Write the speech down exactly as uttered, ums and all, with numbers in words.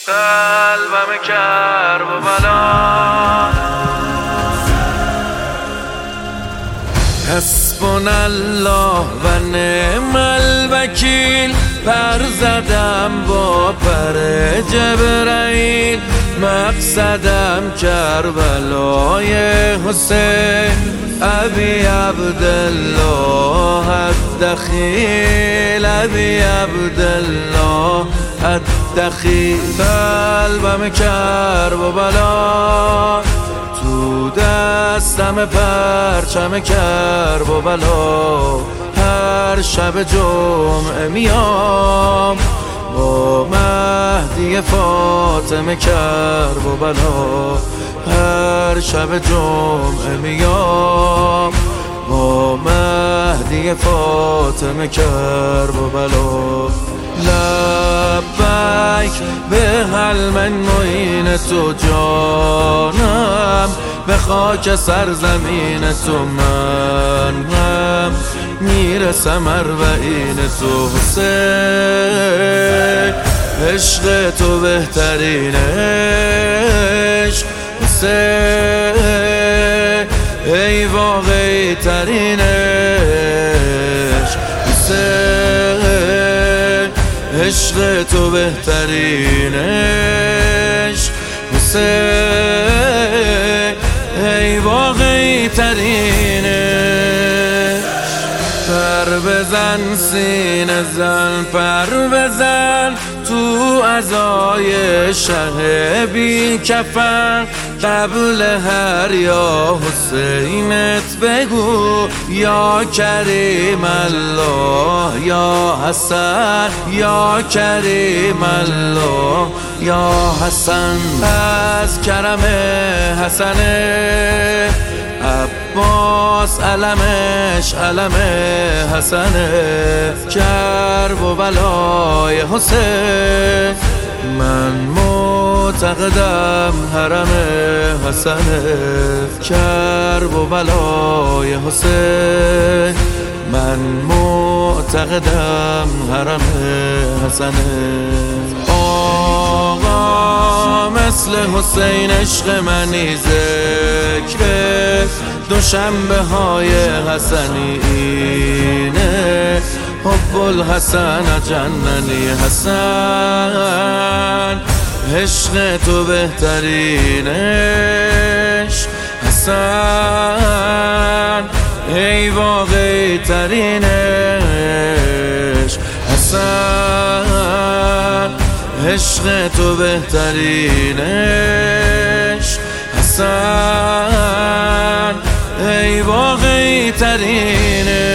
قلبم کرب و بلا حسبنا الله و نعم الوکیل. پر زدم با پر جبرائیل، مقصدم کربلای حسین. ابی عبدالله الدخیل، ابی عبدالله الدخیل. قلبم کرب و بلا، تو دستم پرچم کرب و بلا. هر شب جمعه میام با مهدی فاطمه کرب و بلا. هر شب جمعه میام با مهدی فاطمه کرب و بلا. لبیک به حل من معین تو جانم، به خاک سرزمین تو منم. میرسم اربعین تو حسین، عشق تو بهترین عشق حسین. ای واقعی ترین عشق حسین، عشق تو بهترین عشق حسین. ای واقعی ترین عشق. پر بزن سینه زن، پر بزن تو عزای شه بی کفن. قبل هر یا حسینت بگو یا کریم الله یا حسن، یا کریم الله یا حسن. از کرم حسن عباس علمش علم حسنه. کرب و بلای حسین، من معتقدم حرم حسنه. کرب و بلای حسین، من معتقدم حرم حسنه. آقا مثل حسین عشق منی ذکره، دوشنبه های حسنی اینه. حب الحسن جننی حسن، عشق تو بهترین عشق حسن. ای واقعی ترین عشق حسن، عشق تو بهترین عشق حسن. ای واقعی ترین